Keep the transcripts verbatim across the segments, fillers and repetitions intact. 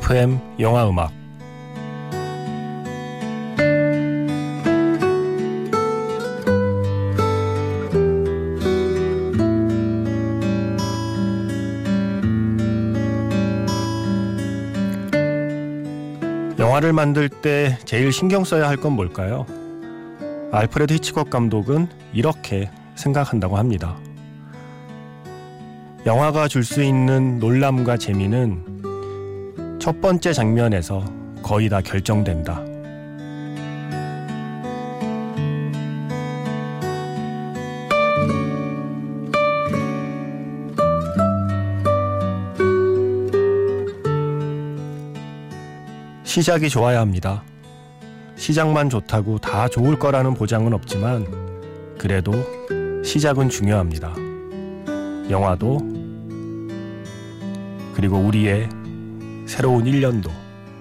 에프엠 영화음악 영화를 만들 때 제일 신경 써야 할 건 뭘까요? 알프레드 히치콕 감독은 이렇게 생각한다고 합니다. 영화가 줄 수 있는 놀람과 재미는 첫 번째 장면에서 거의 다 결정된다. 시작이 좋아야 합니다. 시작만 좋다고 다 좋을 거라는 보장은 없지만 그래도 시작은 중요합니다. 영화도 그리고 우리의 새로운 일 년도.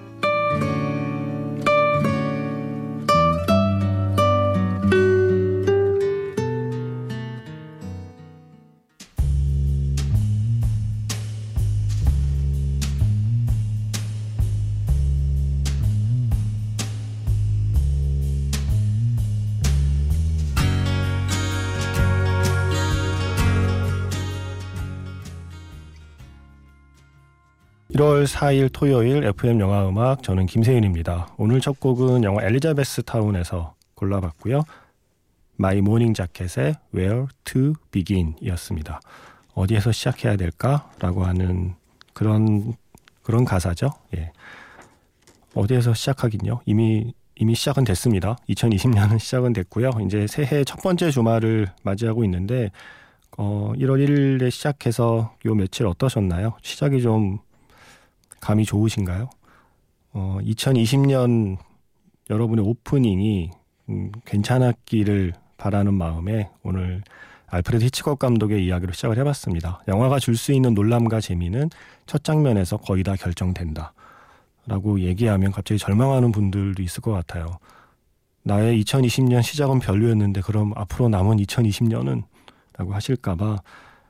일월 사일 토요일 에프엠 영화음악, 저는 김세윤입니다. 오늘 첫 곡은 영화 엘리자베스 타운에서 골라봤고요. 마이 모닝 자켓의 Where to Begin 이었습니다. 어디에서 시작해야 될까? 라고 하는 그런 그런 가사죠. 예. 어디에서 시작하긴요. 이미 이미 시작은 됐습니다. 이천이십 년은 시작은 됐고요. 이제 새해 첫 번째 주말을 맞이하고 있는데 어, 일월 일일에 시작해서 요 며칠 어떠셨나요? 시작이 좀 감이 좋으신가요? 어, 이천이십 년 여러분의 오프닝이 음, 괜찮았기를 바라는 마음에 오늘 알프레드 히치콕 감독의 이야기로 시작을 해봤습니다. 영화가 줄 수 있는 놀람과 재미는 첫 장면에서 거의 다 결정된다 라고 얘기하면 갑자기 절망하는 분들도 있을 것 같아요. 나의 이천이십 년 시작은 별로였는데 그럼 앞으로 남은 이천이십 년은? 라고 하실까봐,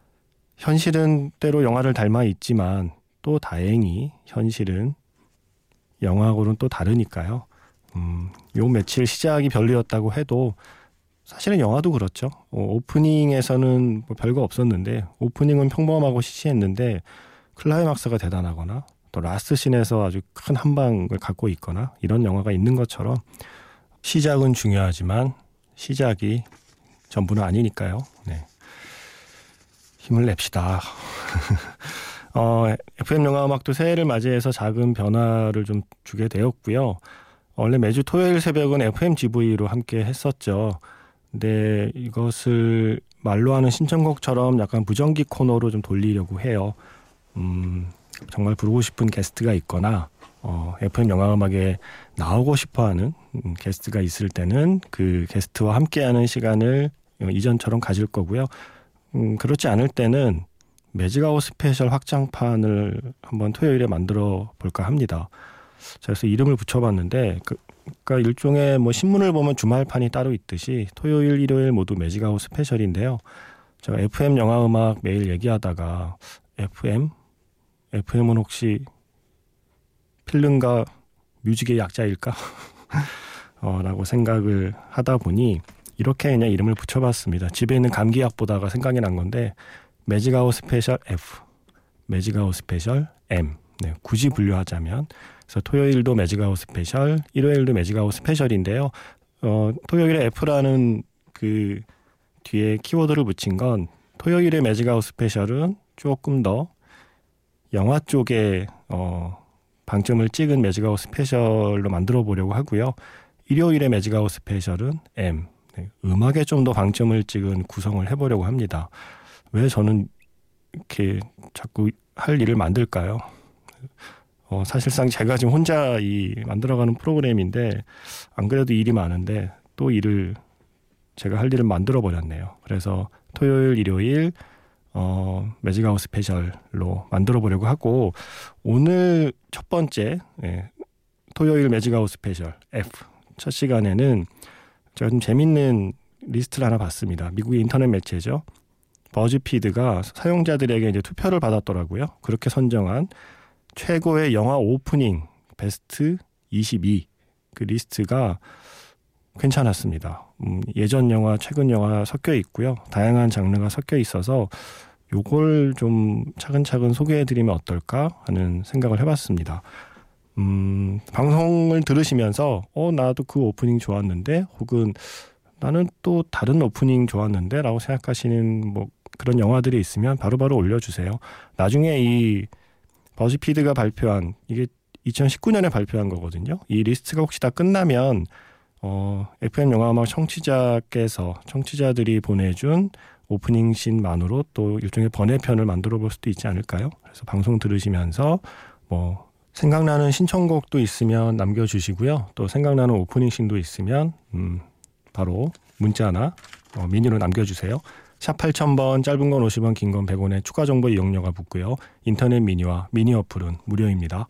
현실은 때로 영화를 닮아 있지만 또 다행히 현실은 영화하고는 또 다르니까요. 음, 요 며칠 시작이 별로였다고 해도 사실은 영화도 그렇죠. 어, 오프닝에서는 뭐 별거 없었는데, 오프닝은 평범하고 시시했는데 클라이막스가 대단하거나 또 라스트 씬에서 아주 큰 한방을 갖고 있거나 이런 영화가 있는 것처럼 시작은 중요하지만 시작이 전부는 아니니까요. 네. 힘을 냅시다. 어, 에프엠 영화음악도 새해를 맞이해서 작은 변화를 좀 주게 되었고요. 원래 매주 토요일 새벽은 에프엠 지브이로 함께 했었죠. 근데 이것을 말로 하는 신청곡처럼 약간 무전기 코너로 좀 돌리려고 해요. 음, 정말 부르고 싶은 게스트가 있거나 어, 에프엠 영화음악에 나오고 싶어하는 음, 게스트가 있을 때는 그 게스트와 함께하는 시간을 이전처럼 가질 거고요. 음, 그렇지 않을 때는 매직아웃 스페셜 확장판을 한번 토요일에 만들어 볼까 합니다. 그래서 이름을 붙여봤는데, 그, 그러니까 일종의 뭐 신문을 보면 주말판이 따로 있듯이 토요일, 일요일 모두 매직아웃 스페셜인데요. 제가 에프엠 영화음악 매일 얘기하다가 에프엠? 에프엠은 혹시 필름과 뮤직의 약자일까? 어, 라고 생각을 하다 보니 이렇게 그냥 이름을 붙여봤습니다. 집에 있는 감기약 보다가 생각이 난 건데, 매직아웃 스페셜 F, 매직아웃 스페셜 M. 네, 굳이 분류하자면, 그래서 토요일도 매직아웃 스페셜, 일요일도 매직아웃 스페셜인데요. 어, 토요일에 F라는 그 뒤에 키워드를 붙인 건, 토요일의 매직아웃 스페셜은 조금 더 영화 쪽에 어, 방점을 찍은 매직아웃 스페셜로 만들어 보려고 하고요. 일요일의 매직아웃 스페셜은 M, 네, 음악에 좀 더 방점을 찍은 구성을 해보려고 합니다. 왜 저는 이렇게 자꾸 할 일을 만들까요? 어, 사실상 제가 지금 혼자 이 만들어가는 프로그램인데, 안 그래도 일이 많은데 또 일을 제가 할 일을 만들어 버렸네요. 그래서 토요일, 일요일 어, 매직아웃 스페셜로 만들어 보려고 하고, 오늘 첫 번째 예, 토요일 매직아웃 스페셜 F 첫 시간에는 제가 좀 재밌는 리스트를 하나 봤습니다. 미국의 인터넷 매체죠. 버즈피드가 사용자들에게 이제 투표를 받았더라고요. 그렇게 선정한 최고의 영화 오프닝 베스트 이십이 그 리스트가 괜찮았습니다. 음, 예전 영화, 최근 영화 섞여 있고요. 다양한 장르가 섞여 있어서 요걸 좀 차근차근 소개해드리면 어떨까 하는 생각을 해봤습니다. 음, 방송을 들으시면서 어 나도 그 오프닝 좋았는데 혹은 나는 또 다른 오프닝 좋았는데 라고 생각하시는 뭐 그런 영화들이 있으면 바로바로 올려주세요. 나중에 이 버즈피드가 발표한 이게 이천십구 년에 발표한 거거든요. 이 리스트가 혹시 다 끝나면 어, 에프엠 영화음악 청취자께서 청취자들이 보내준 오프닝 씬만으로 또 일종의 번외편을 만들어 볼 수도 있지 않을까요? 그래서 방송 들으시면서 뭐 생각나는 신청곡도 있으면 남겨주시고요. 또 생각나는 오프닝 씬도 있으면 음, 바로 문자나 어, 미니로 남겨주세요. 샵 팔천 번, 짧은 건 오십 원, 긴 건 백 원에 추가 정보 이용료가 붙고요. 인터넷 미니와 미니 어플은 무료입니다.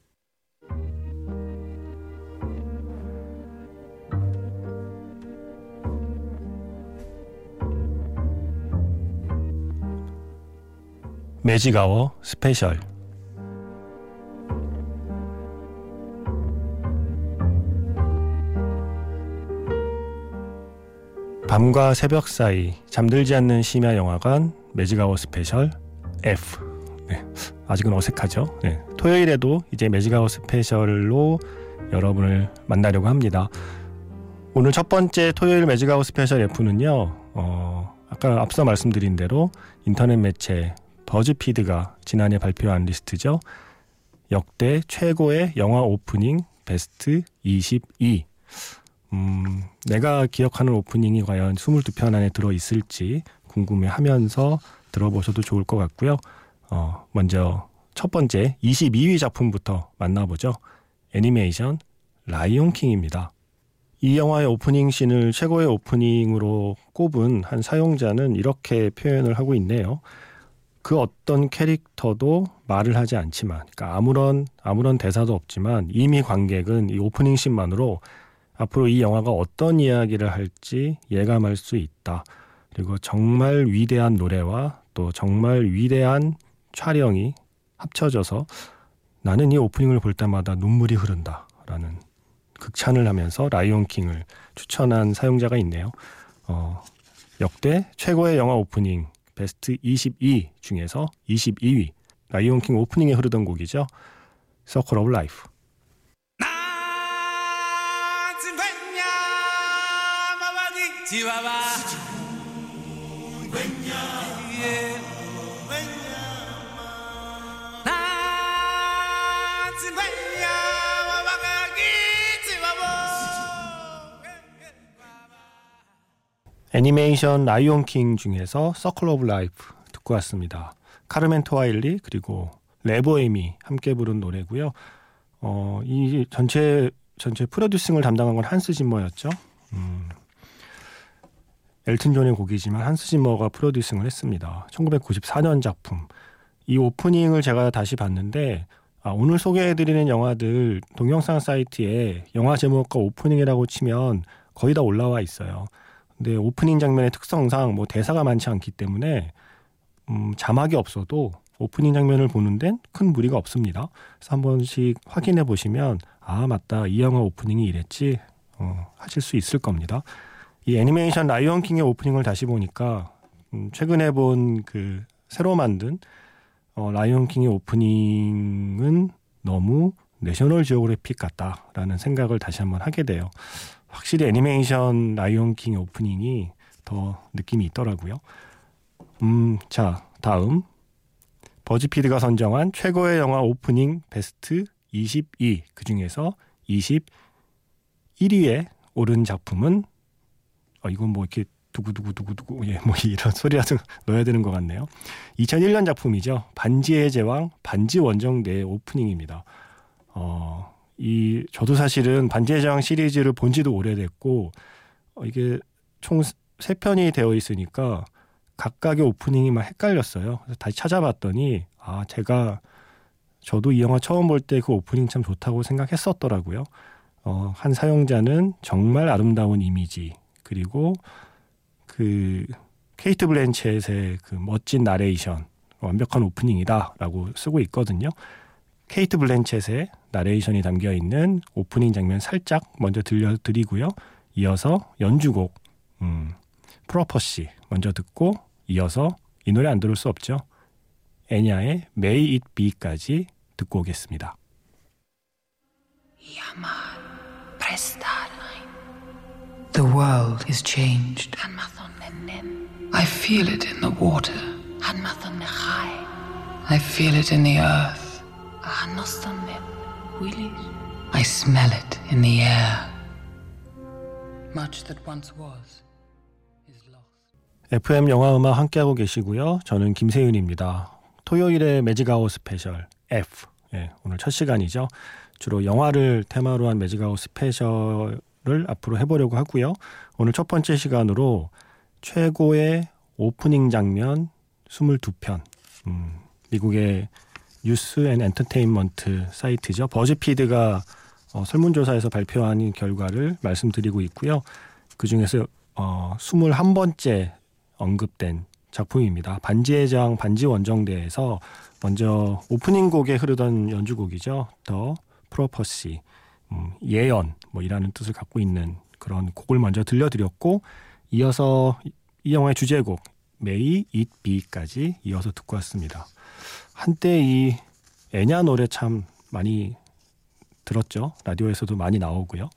매직아워 스페셜. 밤과 새벽 사이 잠들지 않는 심야 영화관 매직아워 스페셜 F. 네, 아직은 어색하죠. 네, 토요일에도 이제 매직아워 스페셜로 여러분을 만나려고 합니다. 오늘 첫 번째 토요일 매직아워 스페셜 F는요. 어, 아까 앞서 말씀드린 대로 인터넷 매체 버즈피드가 지난해 발표한 리스트죠. 역대 최고의 영화 오프닝 베스트 이십이. 음, 내가 기억하는 오프닝이 과연 이십이 편 안에 들어있을지 궁금해하면서 들어보셔도 좋을 것 같고요. 어, 먼저 첫 번째 이십이 위 작품부터 만나보죠. 애니메이션 라이온킹입니다. 이 영화의 오프닝 씬을 최고의 오프닝으로 꼽은 한 사용자는 이렇게 표현을 하고 있네요. 그 어떤 캐릭터도 말을 하지 않지만, 그러니까 아무런 아무런 대사도 없지만 이미 관객은 이 오프닝 씬만으로 앞으로 이 영화가 어떤 이야기를 할지 예감할 수 있다. 그리고 정말 위대한 노래와 또 정말 위대한 촬영이 합쳐져서 나는 이 오프닝을 볼 때마다 눈물이 흐른다라는 극찬을 하면서 라이온킹을 추천한 사용자가 있네요. 어, 역대 최고의 영화 오프닝 베스트 이십이 중에서 이십이 위 라이온킹 오프닝에 흐르던 곡이죠. Circle of Life. 애니메이션 라이온킹 중에서 서클 오브 라이프 듣고 왔습니다. 카르멘 토와일리 그리고 레보엠이 함께 부른 노래고요. 어, 이 전체 전체 프로듀싱을 담당한 건 한스 짐머였죠. 음, 엘튼 존의 곡이지만 한스 짐머가 프로듀싱을 했습니다. 천구백구십사 년 작품. 이 오프닝을 제가 다시 봤는데 아, 오늘 소개해드리는 영화들 동영상 사이트에 영화 제목과 오프닝이라고 치면 거의 다 올라와 있어요. 근데 오프닝 장면의 특성상 뭐 대사가 많지 않기 때문에 음, 자막이 없어도 오프닝 장면을 보는 데는 큰 무리가 없습니다. 그래서 한 번씩 확인해 보시면 아 맞다 이 영화 오프닝이 이랬지 어, 하실 수 있을 겁니다. 이 애니메이션 라이온킹의 오프닝을 다시 보니까 음, 최근에 본 그 새로 만든 어, 라이온킹의 오프닝은 너무 내셔널 지오그래픽 같다라는 생각을 다시 한번 하게 돼요. 확실히 애니메이션 라이온킹의 오프닝이 더 느낌이 있더라고요. 음, 자, 다음 버즈피드가 선정한 최고의 영화 오프닝 베스트 이십이 그 중에서 이십일 위에 오른 작품은 어, 이건 뭐 이렇게 두구두구두구두구 예, 뭐 이런 소리라도 넣어야 되는 것 같네요. 이천일 년 작품이죠. 반지의 제왕 반지 원정대의 오프닝입니다. 어, 이 저도 사실은 반지의 제왕 시리즈를 본 지도 오래됐고 어, 이게 총 세 편이 되어 있으니까 각각의 오프닝이 막 헷갈렸어요. 그래서 다시 찾아봤더니 아 제가 저도 이 영화 처음 볼 때 그 오프닝 참 좋다고 생각했었더라고요. 어, 한 사용자는 정말 아름다운 이미지 그리고 그 케이트 블랜쳇의 그 멋진 나레이션 완벽한 오프닝이다라고 쓰고 있거든요. 케이트 블랜쳇의 나레이션이 담겨있는 오프닝 장면 살짝 먼저 들려드리고요. 이어서 연주곡 음, 프로퍼시 먼저 듣고 이어서 이 노래 안 들을 수 없죠. 애냐의 May It Be까지 듣고 오겠습니다. The world is changed. I feel it in the water. I feel it in the earth. I smell it in the air. Much that once was is lost. 에프엠 영화음악 함께하고 계시고요. 저는 김세윤입니다. 토요일의 매직아워 스페셜 F. 예, 오늘 첫 시간이죠. 주로 영화를 테마로 한 매직아워 스페셜을 앞으로 해보려고 하고요. 오늘 첫 번째 시간으로 최고의 오프닝 장면 이십이 편. 음, 미국의 뉴스 앤 엔터테인먼트 사이트죠. 버즈피드가 어, 설문조사에서 발표한 결과를 말씀드리고 있고요. 그중에서 어, 이십일 번째 언급된 작품입니다. 반지의 제왕 반지 원정대에서 먼저 오프닝 곡에 흐르던 연주곡이죠. 더 프로퍼시, 음, 예언 뭐 이라는 뜻을 갖고 있는 그런 곡을 먼저 들려드렸고 이어서 이 영화의 주제곡 May It Be까지 이어서 듣고 왔습니다. 한때 이 애냐 노래 참 많이 들었죠. 라디오에서도 많이 나오고요.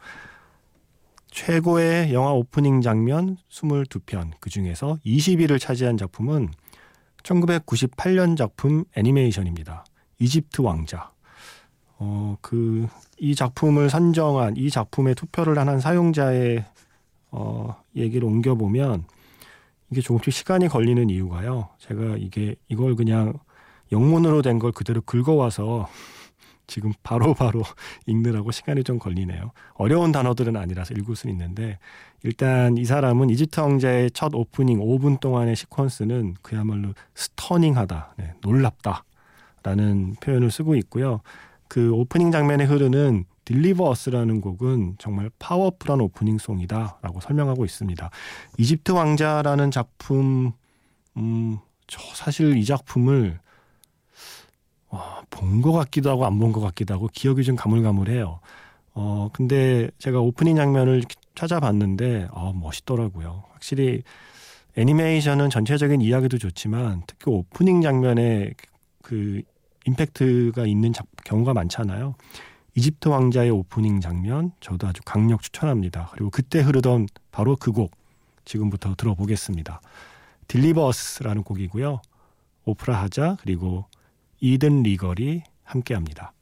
최고의 영화 오프닝 장면 이십이 편, 그중에서 이십 위를 차지한 작품은 천구백구십팔 년 작품 애니메이션입니다. 이집트 왕자. 어, 그, 이 작품을 선정한, 이 작품에 투표를 한 사용자의 어, 얘기를 옮겨보면 이게 조금씩 시간이 걸리는 이유가요. 제가 이게 이걸 그냥 영문으로 된 걸 그대로 긁어와서 지금 바로바로 바로 읽느라고 시간이 좀 걸리네요. 어려운 단어들은 아니라서 읽을 수는 있는데 일단 이 사람은 이집트 왕자의 첫 오프닝 오 분 동안의 시퀀스는 그야말로 스터닝하다, 네, 놀랍다 라는 표현을 쓰고 있고요. 그 오프닝 장면에 흐르는 Deliver Us라는 곡은 정말 파워풀한 오프닝송이다 라고 설명하고 있습니다. 이집트 왕자라는 작품, 음, 저 사실 이 작품을 어, 본 것 같기도 하고 안 본 것 같기도 하고 기억이 좀 가물가물해요. 어, 근데 제가 오프닝 장면을 찾아봤는데 어, 멋있더라고요. 확실히 애니메이션은 전체적인 이야기도 좋지만 특히 오프닝 장면에 그 임팩트가 있는 작, 경우가 많잖아요. 이집트 왕자의 오프닝 장면 저도 아주 강력 추천합니다. 그리고 그때 흐르던 바로 그 곡 지금부터 들어보겠습니다. Deliver Us라는 곡이고요. 오프라 하자 그리고 이든 리걸이 함께합니다.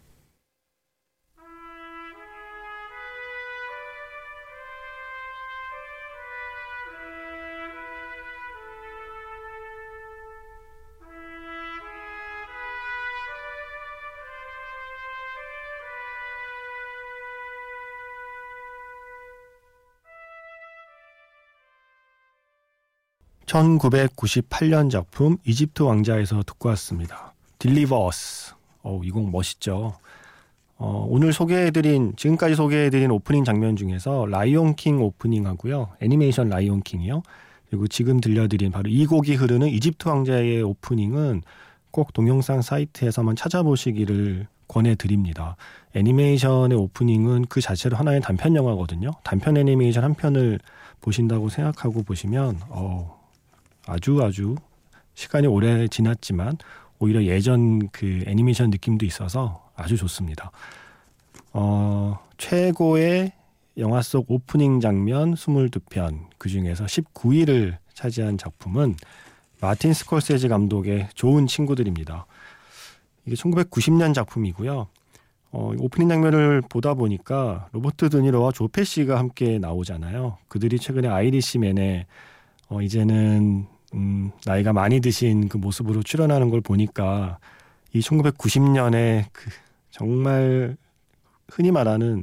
천구백구십팔 년 작품 이집트 왕자에서 듣고 왔습니다. Deliver Us. 어, 이 곡 멋있죠. 어, 오늘 소개해드린 지금까지 소개해드린 오프닝 장면 중에서 라이온 킹 오프닝하고요. 애니메이션 라이온 킹이요. 그리고 지금 들려드린 바로 이 곡이 흐르는 이집트 왕자의 오프닝은 꼭 동영상 사이트에서만 찾아보시기를 권해드립니다. 애니메이션의 오프닝은 그 자체로 하나의 단편 영화거든요. 단편 애니메이션 한 편을 보신다고 생각하고 보시면 어, 아주 아주 시간이 오래 지났지만 오히려 예전 그 애니메이션 느낌도 있어서 아주 좋습니다. 어, 최고의 영화 속 오프닝 장면 이십이 편, 그중에서 십구 위를 차지한 작품은 마틴 스콜세지 감독의 좋은 친구들입니다. 이게 천구백구십 년 작품이고요. 어, 오프닝 장면을 보다 보니까 로버트 드니로와 조 페시가 함께 나오잖아요. 그들이 최근에 아이리시맨에 어, 이제는 음, 나이가 많이 드신 그 모습으로 출연하는 걸 보니까 이 천구백구십 년에 그 정말 흔히 말하는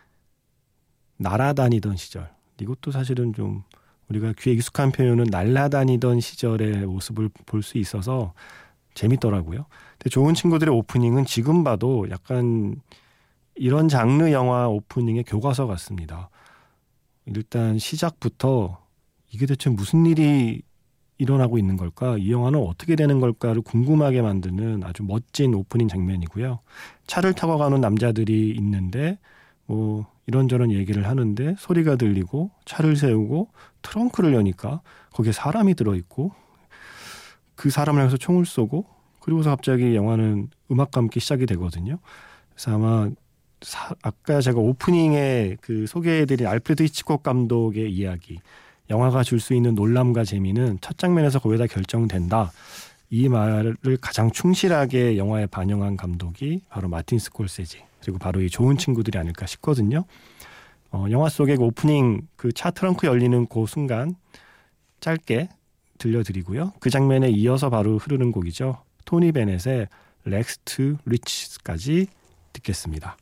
날아다니던 시절, 이것도 사실은 좀 우리가 귀에 익숙한 표현은 날아다니던 시절의 모습을 볼 수 있어서 재밌더라고요. 근데 좋은 친구들의 오프닝은 지금 봐도 약간 이런 장르 영화 오프닝의 교과서 같습니다. 일단 시작부터 이게 대체 무슨 일이 일어나고 있는 걸까? 이 영화는 어떻게 되는 걸까를 궁금하게 만드는 아주 멋진 오프닝 장면이고요. 차를 타고 가는 남자들이 있는데 뭐 이런저런 얘기를 하는데 소리가 들리고 차를 세우고 트렁크를 여니까 거기에 사람이 들어있고 그 사람을 향해서 총을 쏘고 그리고서 갑자기 영화는 음악과 함께 시작이 되거든요. 그래서 아마 사, 아까 제가 오프닝에 그 소개해드린 알프레드 히치콕 감독의 이야기, 영화가 줄 수 있는 놀람과 재미는 첫 장면에서 거의 다 결정된다. 이 말을 가장 충실하게 영화에 반영한 감독이 바로 마틴 스콜세지, 그리고 바로 이 좋은 친구들이 아닐까 싶거든요. 어, 영화 속의 그 오프닝 그 차 트렁크 열리는 그 순간 짧게 들려드리고요. 그 장면에 이어서 바로 흐르는 곡이죠. 토니 베넷의 Rags to Riches까지 듣겠습니다.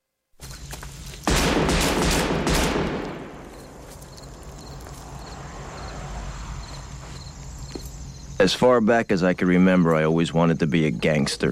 As far back as I can remember, I always wanted to be a gangster.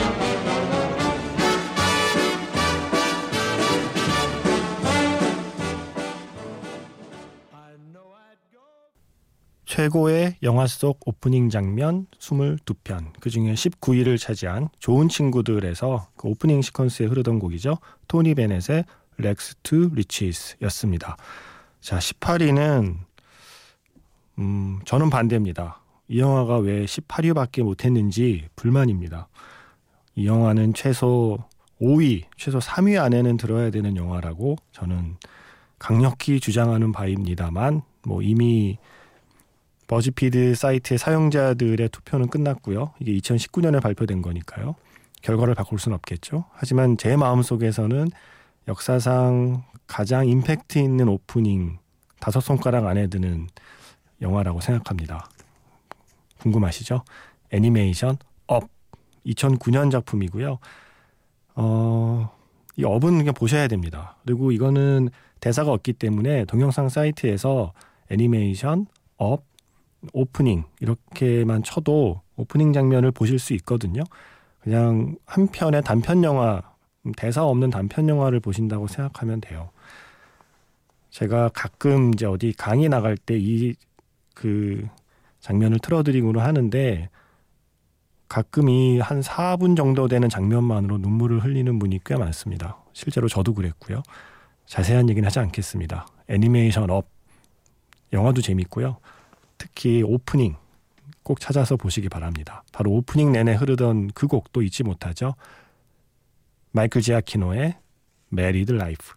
최고의 영화 속 오프닝 장면 이십이 편, 그중에 십구 위를 차지한 좋은 친구들에서 그 오프닝 시퀀스에 흐르던 곡이죠. 토니 베넷의 Rags to Riches 였습니다. 자, 십팔 위는 음, 저는 반대입니다. 이 영화가 왜 십팔 위밖에 못했는지 불만입니다. 이 영화는 최소 오 위, 최소 삼 위 안에는 들어야 되는 영화라고 저는 강력히 주장하는 바입니다만 뭐 이미 버즈피드 사이트의 사용자들의 투표는 끝났고요. 이게 이천십구 년에 발표된 거니까요. 결과를 바꿀 수는 없겠죠. 하지만 제 마음속에서는 역사상 가장 임팩트 있는 오프닝 다섯 손가락 안에 드는 영화라고 생각합니다. 궁금하시죠? 애니메이션 업, 이천구 년 작품이고요. 어, 이 업은 그냥 보셔야 됩니다. 그리고 이거는 대사가 없기 때문에 동영상 사이트에서 애니메이션 업 오프닝 이렇게만 쳐도 오프닝 장면을 보실 수 있거든요. 그냥 한 편의 단편 영화, 대사 없는 단편 영화를 보신다고 생각하면 돼요. 제가 가끔 이제 어디 강의 나갈 때 이 그 장면을 틀어드리고는 하는데 가끔 이 한 사 분 정도 되는 장면만으로 눈물을 흘리는 분이 꽤 많습니다. 실제로 저도 그랬고요. 자세한 얘기는 하지 않겠습니다. 애니메이션 업, 영화도 재밌고요. 특히 오프닝 꼭 찾아서 보시기 바랍니다. 바로 오프닝 내내 흐르던 그 곡도 잊지 못하죠. 마이클 지아키노의 Married Life.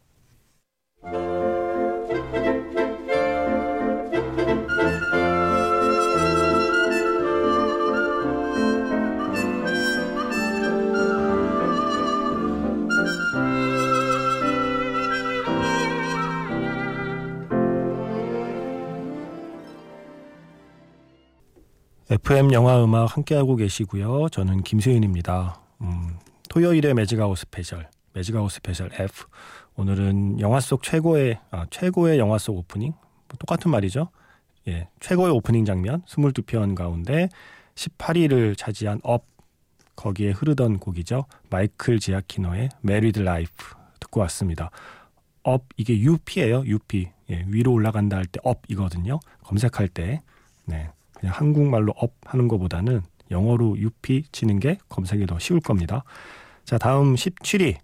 에프엠 영화음악 함께하고 계시고요. 저는 김세윤입니다. 음, 토요일의 매직아웃 스페셜, 매직아웃 스페셜 F. 오늘은 영화 속 최고의 아, 최고의 영화 속 오프닝, 뭐 똑같은 말이죠. 예, 최고의 오프닝 장면 이십이 편 가운데 십팔 위를 차지한 업, 거기에 흐르던 곡이죠. 마이클 지아키노의 Married Life 듣고 왔습니다. 업, 이게 유피예요. 유피. 예, 위로 올라간다 할 때 업이거든요. 검색할 때. 네. 그냥 한국말로 업 하는 것보다는 영어로 유피 치는 게 검색이 더 쉬울 겁니다. 자, 다음 십칠 위.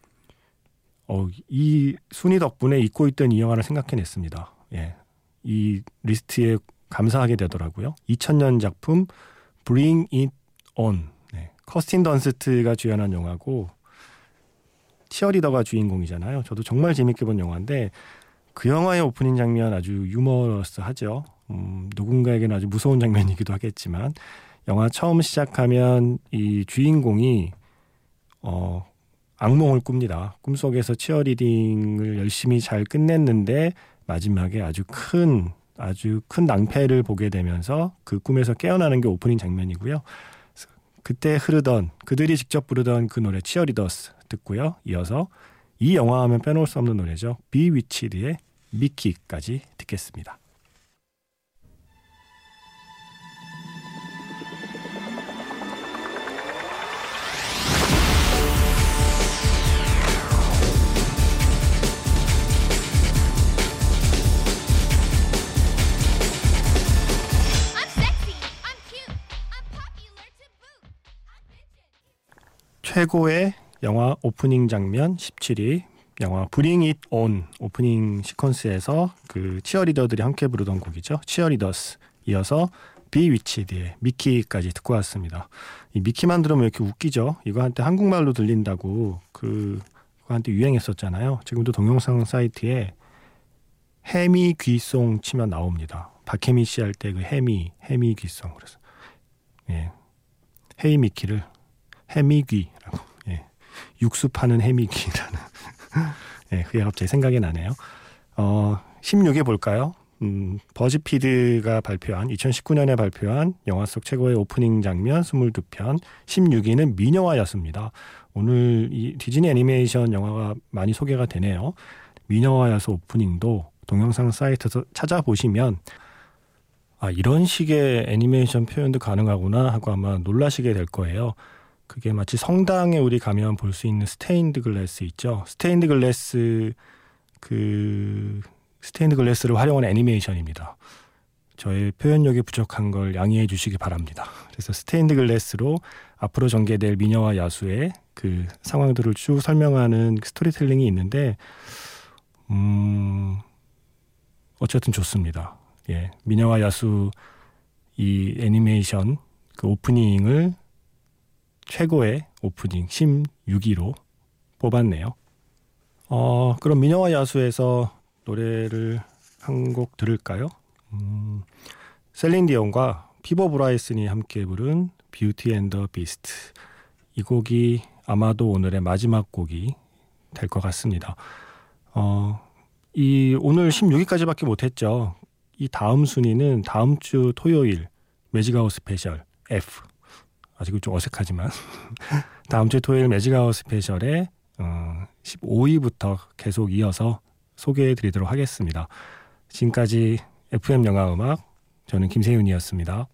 어, 이 순위 덕분에 잊고 있던 이 영화를 생각해냈습니다. 예, 이 리스트에 감사하게 되더라고요. 이천 년 작품 Bring It On. 네, 커스틴 던스트가 주연한 영화고 치어리더가 주인공이잖아요. 저도 정말 재밌게 본 영화인데 그 영화의 오프닝 장면 아주 유머러스하죠. 음, 누군가에게는 아주 무서운 장면이기도 하겠지만 영화 처음 시작하면 이 주인공이 어, 악몽을 꿉니다. 꿈속에서 치어리딩을 열심히 잘 끝냈는데 마지막에 아주 큰 아주 큰 낭패를 보게 되면서 그 꿈에서 깨어나는 게 오프닝 장면이고요. 그때 흐르던 그들이 직접 부르던 그 노래 치어리더스 듣고요. 이어서 이 영화 하면 빼놓을 수 없는 노래죠. 비위치드의 미키까지 듣겠습니다. I'm 최고의 영화 오프닝 장면 십칠 위, 영화 Bring It On 오프닝 시퀀스에서 그 치어리더들이 함께 부르던 곡이죠. 치어리더스. 이어서 비위치드의 미키까지 듣고 왔습니다. 이 미키만 들으면 이렇게 웃기죠. 이거 한때 한국말로 들린다고 그 한때 유행했었잖아요. 지금도 동영상 사이트에 해미 귀송 치면 나옵니다. 박혜미 씨 할 때 그 해미 해미 귀송. 그래서 예, 헤이 미키를 해미귀라고, 예, 육수 파는 해미귀라는 예, 그게 갑자기 생각이 나네요. 어, 십육 위 볼까요? 음, 버즈피드가 발표한 이천십구 년에 발표한 영화 속 최고의 오프닝 장면 이십이 편, 십육 위는 미녀와 야수입니다. 오늘 이 디즈니 애니메이션 영화가 많이 소개가 되네요. 미녀와 야수 오프닝도 동영상 사이트에서 찾아보시면 아, 이런 식의 애니메이션 표현도 가능하구나 하고 아마 놀라시게 될 거예요. 그게 마치 성당에 우리 가면 볼 수 있는 스테인드 글래스 있죠. 스테인드 글래스 그 스테인드 글래스를 활용한 애니메이션입니다. 저의 표현력이 부족한 걸 양해해 주시기 바랍니다. 그래서 스테인드 글래스로 앞으로 전개될 미녀와 야수의 그 상황들을 쭉 설명하는 스토리텔링이 있는데 음 어쨌든 좋습니다. 예, 미녀와 야수 이 애니메이션 그 오프닝을 최고의 오프닝 십육 위로 뽑았네요. 어, 그럼 미녀와 야수에서 노래를 한 곡 들을까요? 음, 셀린 디온과 피버 브라이슨이 함께 부른 뷰티 앤 더 비스트. 이 곡이 아마도 오늘의 마지막 곡이 될 것 같습니다. 어, 이 오늘 십육 위까지밖에 못했죠. 이 다음 순위는 다음 주 토요일 매직아웃 스페셜 F. 아직은 좀 어색하지만 다음 주 토요일 매직아웃 스페셜에 어, 십오 위부터 계속 이어서 소개해드리도록 하겠습니다. 지금까지 에프엠 영화음악, 저는 김세윤이었습니다.